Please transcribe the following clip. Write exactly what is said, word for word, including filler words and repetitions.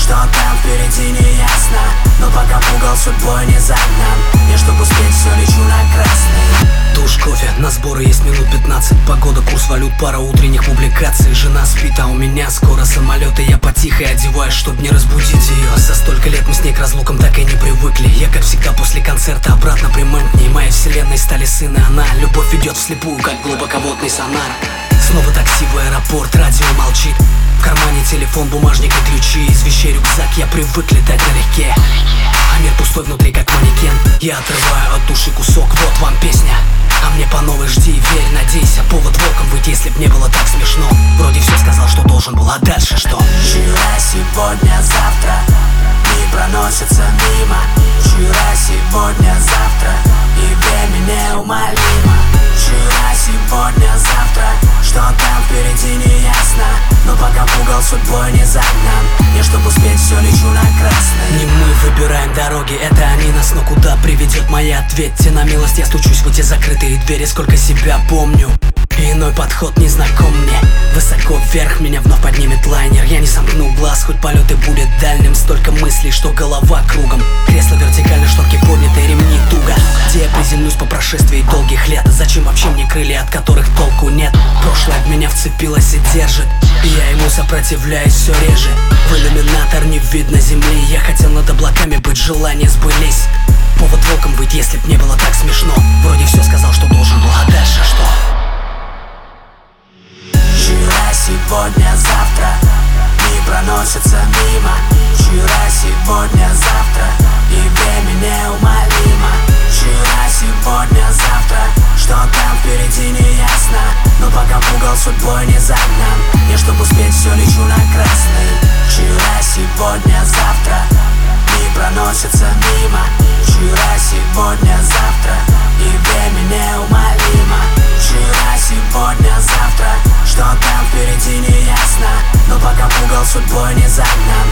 что там впереди не ясно, но пока пугал судьбой не загнан. Я, чтобы успеть, все лечу на красный. Душ, кофе, на сборы есть минут пятнадцать. Погода, курс валют, пара утренних публикаций. Жена спит, а у меня скоро самолет, и я потихо одеваюсь, чтоб не разбудить ее. За столько лет мы с ней к разлукам так и не привыкли. Я, как всегда, после концерта обратно прямым к ней. Моей вселенной стали сын и она. Любовь идет вслепую, как глубоководный сонар. Снова такси в аэропорт, радио молчит. В кармане телефон, бумажник и ключи. Из вещей рюкзак, я привык летать налегке. А мир пустой внутри, как манекен. Я отрываю от души кусок, вот вам песня. А мне по новой жди, верь, надейся. Повод волком быть, если б не было так смешно. Вроде все сказал, что должен был, а дальше что? Вчера, сегодня, завтра дни проносятся мимо. Вчера, сегодня, завтра и время неумолимо. Вчера, сегодня, завтра что там впереди не ясно, но пока пугал судьбой не загнан. Я, чтобы успеть, все лечу на красный. Не мы выбираем дороги, это они нас, но куда приведет моя? Ответьте на милость, я стучусь в эти закрытые двери, сколько себя помню. И иной подход не знаком мне. Высоко вверх меня вновь поднимет лайнер. Я не сомкну глаз, хоть полет и будет дальним. Столько мыслей, что голова кругом. Кресло вертикально, шторки подняты, ремни туго. Где я приземлюсь по прошествии долгих лет? Зачем вообще мне крылья, от которых толку нет? Прошлое в меня вцепилось и держит, и я ему сопротивляюсь все реже. В иллюминатор не видно земли. Я хотел над облаками быть, желания сбылись. Повод волком быть, если б не было так смешно. Вроде все сказал, что должен был, а дальше что? Вчера, сегодня, завтра дни проносятся мимо. Вчера, сегодня, завтра и время неумолимо. Вчера, сегодня, завтра что там впереди не ясно, но пока пугал судьбой не загнан. Я, чтобы успеть, все лечу на красный. Вчера, сегодня, завтра дни проносятся мимо. Вчера, сегодня, завтра и время неумолимо. Вчера, сегодня, завтра что там впереди не ясно, но пока пугал судьбой не загнан.